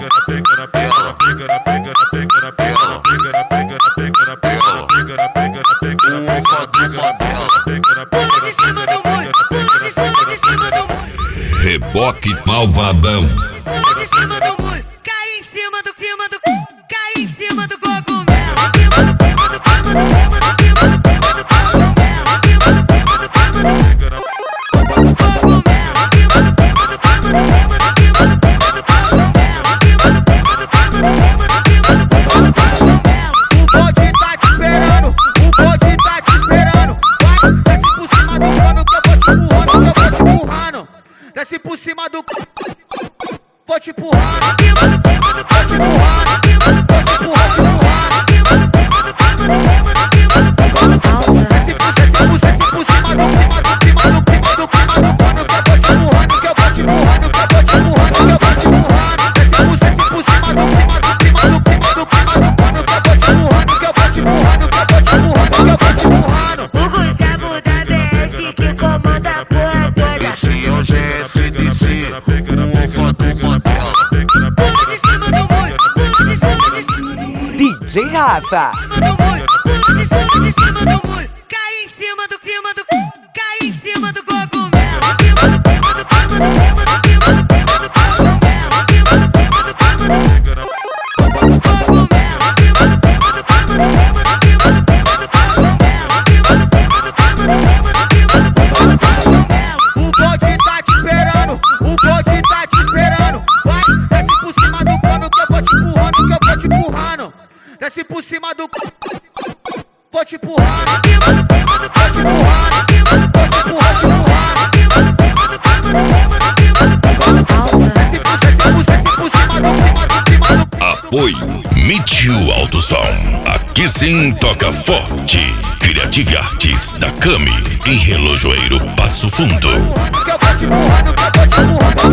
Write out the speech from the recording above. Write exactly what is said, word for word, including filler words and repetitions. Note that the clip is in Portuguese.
Reboque malvadão. Pula em cima do muro, cai em cima do cima do cai em cima do cogumelo. Cima do cima do cima do cima do cima do cima do cogumelo. Cima do cima do cima do cogumelo. Cima do cima do cima do cima do cima do cima do cogumelo. Cima do cima do cima do cima do cima do cima do cogumelo. O bode tá te esperando, o bode tá te esperando. Vai, desce por cima do cano que eu vou te empurrando, que eu vou te empurrando. Desce por cima do vou te empurrando, vou te empurrando, vou te empurrando, vou te empurrando. Desce por, desce por, desce por cima do cima do cima do cima do cima do cano que eu vou te empurrando, que eu vou te empurrando, que eu vou te empurrando, que eu vou te empurrando. Desce por, desce por cima do cima do cima do cima do cima do cano que eu vou te empurrando, que eu vou te empurrando, que eu vou te empurrando, que eu vou te empurrando. O Gustavo da B S que comanda a porra toda. Esse é o G F D C, o ovo do Mandela. Pula de cima do muro, pula de cima de cima do muro. D J Rafa. Cima do muro, pula de cima de cima do muro. Cai em cima do cima do cai em cima do cogumelo. Cima do cima do cima do cima do cima do cima do cogumelo. Cima do cima do cima do cogumelo. Cima do cima do cima do cima do cima do cima do cogumelo. Cima do cima do cima do cima do cima do cima do cogumelo. O bode tá te esperando, o bode tá te esperando. Vai, desce por cima do cano que eu vou te empurrando, que eu vou te empurrando. Desce por cima do vou te empurrando, vou te empurrando, vou te empurrando, vou te empurrando. Desce por, desce por, desce por cima do cima do cima do. Apoio Mitio Alto Som. Aqui sim toca forte. Criative Artes da Cami em Relojoeiro Passo Fundo. Que eu vou te empurrando, que eu vou te empurrando.